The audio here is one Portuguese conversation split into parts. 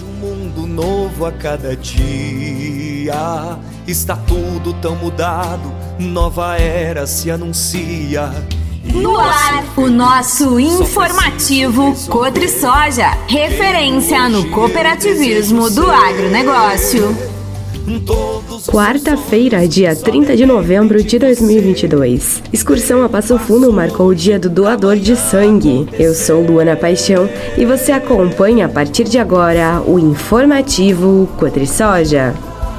Vejo um mundo novo a cada dia. Está tudo tão mudado, nova era se anuncia. No ar, o nosso informativo Cotrisoja, referência no cooperativismo do agronegócio. Quarta-feira, dia 30 de novembro de 2022. Excursão a Passo Fundo marcou o dia do doador de sangue. Eu sou Luana Paixão e você acompanha a partir de agora o informativo Cotrisoja.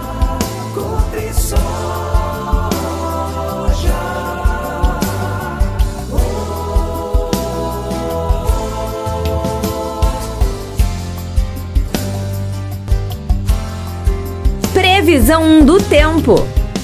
Previsão do tempo.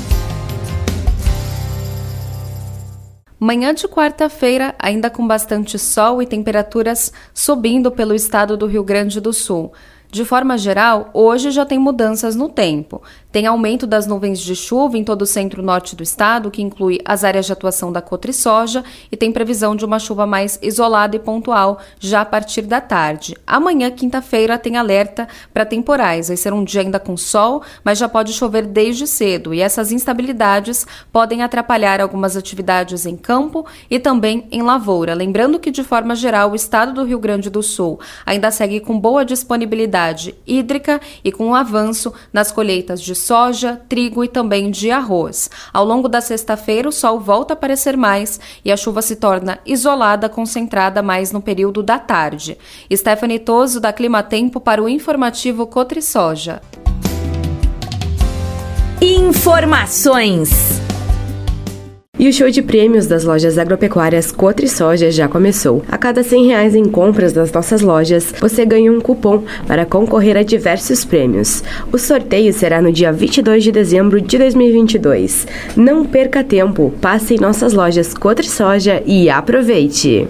Manhã de quarta-feira, ainda com bastante sol e temperaturas subindo pelo estado do Rio Grande do Sul. De forma geral, hoje já tem mudanças no tempo. Tem aumento das nuvens de chuva em todo o centro-norte do estado, que inclui as áreas de atuação da Cotrisoja, e tem previsão de uma chuva mais isolada e pontual já a partir da tarde. Amanhã, quinta-feira, tem alerta para temporais. Vai ser um dia ainda com sol, mas já pode chover desde cedo, e essas instabilidades podem atrapalhar algumas atividades em campo e também em lavoura. Lembrando que, de forma geral, o estado do Rio Grande do Sul ainda segue com boa disponibilidade hídrica e com um avanço nas colheitas de soja, trigo e também de arroz. Ao longo da sexta-feira, o sol volta a aparecer mais e a chuva se torna isolada, concentrada mais no período da tarde. Stephanie Toso, da Climatempo, para o informativo Cotrisoja. Informações. E o show de prêmios das lojas agropecuárias Cotrisoja já começou. A cada R$100 em compras das nossas lojas, você ganha um cupom para concorrer a diversos prêmios. O sorteio será no dia 22 de dezembro de 2022. Não perca tempo, passe em nossas lojas Cotrisoja e aproveite!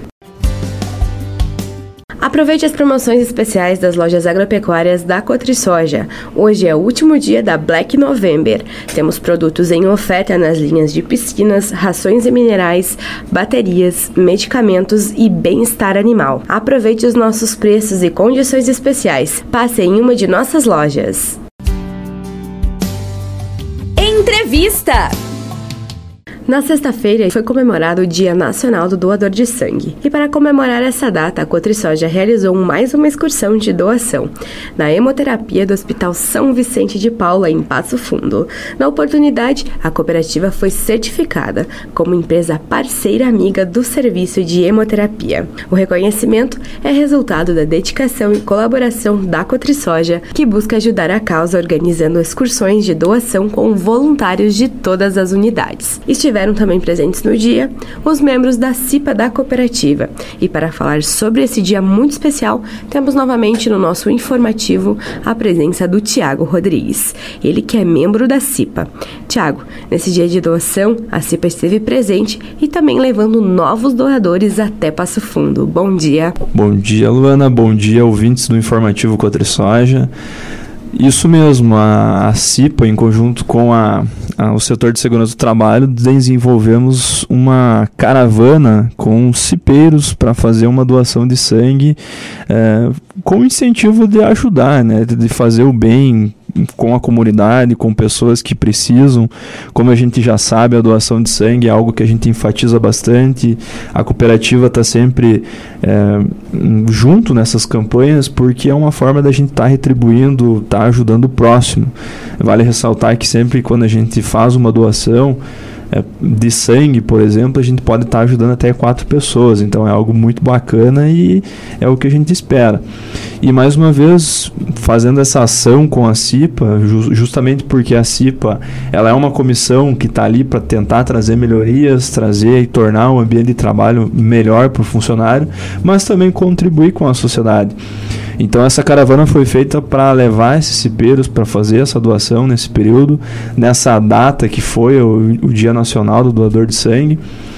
Aproveite as promoções especiais das lojas agropecuárias da Cotrisoja. Hoje é o último dia da Black November. Temos produtos em oferta nas linhas de piscinas, rações e minerais, baterias, medicamentos e bem-estar animal. Aproveite os nossos preços e condições especiais. Passe em uma de nossas lojas. Entrevista. Na sexta-feira foi comemorado o Dia Nacional do Doador de Sangue. E para comemorar essa data, a Cotrisoja realizou mais uma excursão de doação na hemoterapia do Hospital São Vicente de Paula, em Passo Fundo. Na oportunidade, a cooperativa foi certificada como empresa parceira amiga do serviço de hemoterapia. O reconhecimento é resultado da dedicação e colaboração da Cotrisoja, que busca ajudar a causa organizando excursões de doação com voluntários de todas as unidades. Estiveram também presentes no dia os membros da CIPA da cooperativa. E para falar sobre esse dia muito especial, temos novamente no nosso informativo a presença do Tiago Rodrigues, ele que é membro da CIPA. Tiago, nesse dia de doação, a CIPA esteve presente e também levando novos doadores até Passo Fundo. Bom dia. Bom dia, Luana. Bom dia, ouvintes do informativo Cotrisoja. Isso mesmo, a CIPA, em conjunto com o setor de segurança do trabalho, desenvolvemos uma caravana com cipeiros para fazer uma doação de sangue com o incentivo de ajudar, né, de fazer o bem com a comunidade, com pessoas que precisam. Como a gente já sabe, a doação de sangue é algo que a gente enfatiza bastante. A cooperativa está sempre junto nessas campanhas, porque é uma forma da gente estar retribuindo, estar ajudando o próximo. Vale ressaltar que sempre quando a gente faz uma doação de sangue, por exemplo, a gente pode estar ajudando até 4 pessoas, então é algo muito bacana e é o que a gente espera. E mais uma vez, fazendo essa ação com a CIPA, justamente porque a CIPA ela é uma comissão que está ali para tentar trazer melhorias, trazer e tornar o ambiente de trabalho melhor para o funcionário, mas também contribuir com a sociedade. Então essa caravana foi feita para levar esses cipeiros para fazer essa doação nesse período, nessa data que foi o Dia Nacional do Doador de Sangue,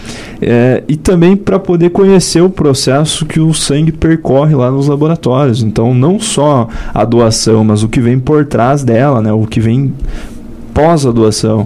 e também para poder conhecer o processo que o sangue percorre lá nos laboratórios. Então não só a doação, mas o que vem por trás dela, né, o que vem pós a doação.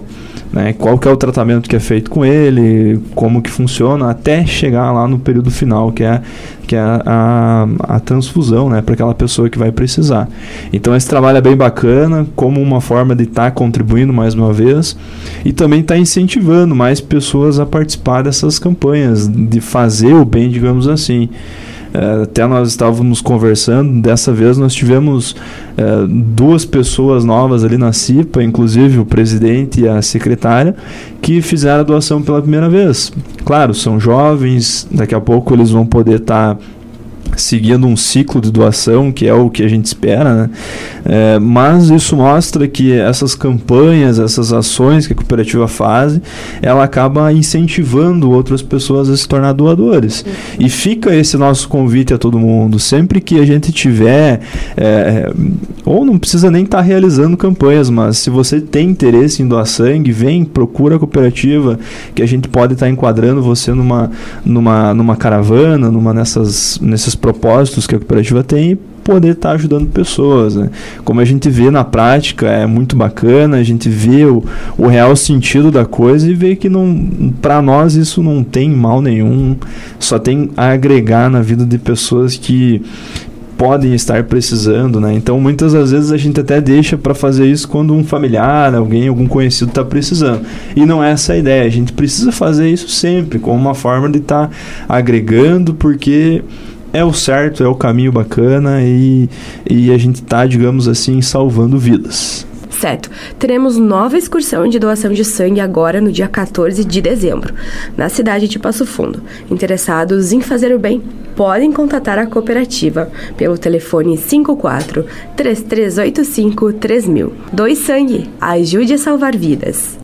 né? Qual que é o tratamento que é feito com ele, como que funciona, até chegar lá no período final, que é a transfusão, né, para aquela pessoa que vai precisar. Então esse trabalho é bem bacana, como uma forma de estar contribuindo mais uma vez e também estar incentivando mais pessoas a participar dessas campanhas, de fazer o bem, digamos assim. Até nós estávamos conversando, dessa vez nós tivemos 2 pessoas novas ali na CIPA, inclusive o presidente e a secretária, que fizeram a doação pela primeira vez. Claro, são jovens, daqui a pouco eles vão poder estar seguindo um ciclo de doação, que é o que a gente espera, né? Mas isso mostra que essas campanhas, essas ações que a cooperativa faz, ela acaba incentivando outras pessoas a se tornar doadores. E fica esse nosso convite a todo mundo, sempre que a gente tiver, ou não precisa nem estar realizando campanhas, mas se você tem interesse em doar sangue, vem, procura a cooperativa, que a gente pode estar enquadrando você numa caravana, nesses propósitos que a cooperativa tem, e poder estar ajudando pessoas, né? Como a gente vê na prática, é muito bacana, a gente vê o real sentido da coisa e vê que para nós isso não tem mal nenhum, só tem a agregar na vida de pessoas que podem estar precisando, né? Então muitas das vezes a gente até deixa para fazer isso quando um familiar, algum conhecido está precisando, e não é essa a ideia. A gente precisa fazer isso sempre como uma forma de estar agregando, porque é o certo, é o caminho bacana e a gente está, digamos assim, salvando vidas. Certo. Teremos nova excursão de doação de sangue agora no dia 14 de dezembro, na cidade de Passo Fundo. Interessados em fazer o bem, podem contatar a cooperativa pelo telefone 54-3385-3000. Doe sangue, ajude a salvar vidas.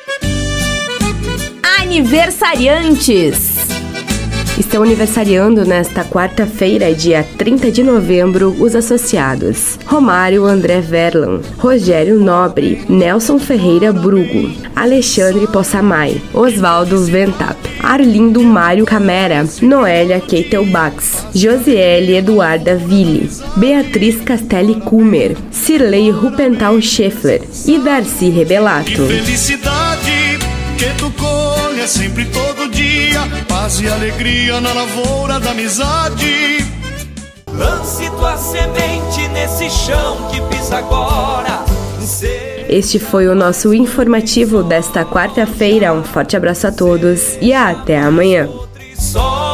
Aniversariantes. Estão aniversariando nesta quarta-feira, dia 30 de novembro, os associados: Romário André Verlan, Rogério Nobre, Nelson Ferreira Brugo, Alexandre Possamay, Osvaldo Ventap, Arlindo Mário Camera, Noélia Keitelbax, Josiele Eduarda Ville, Beatriz Castelli Kumer, Cirlei Rupental Scheffler e Darcy Rebelato. Que felicidade que tu colhe sempre todo dia, paz e alegria na lavoura da amizade. Lance tua semente nesse chão que pisa agora. Este foi o nosso informativo desta quarta-feira. Um forte abraço a todos e até amanhã.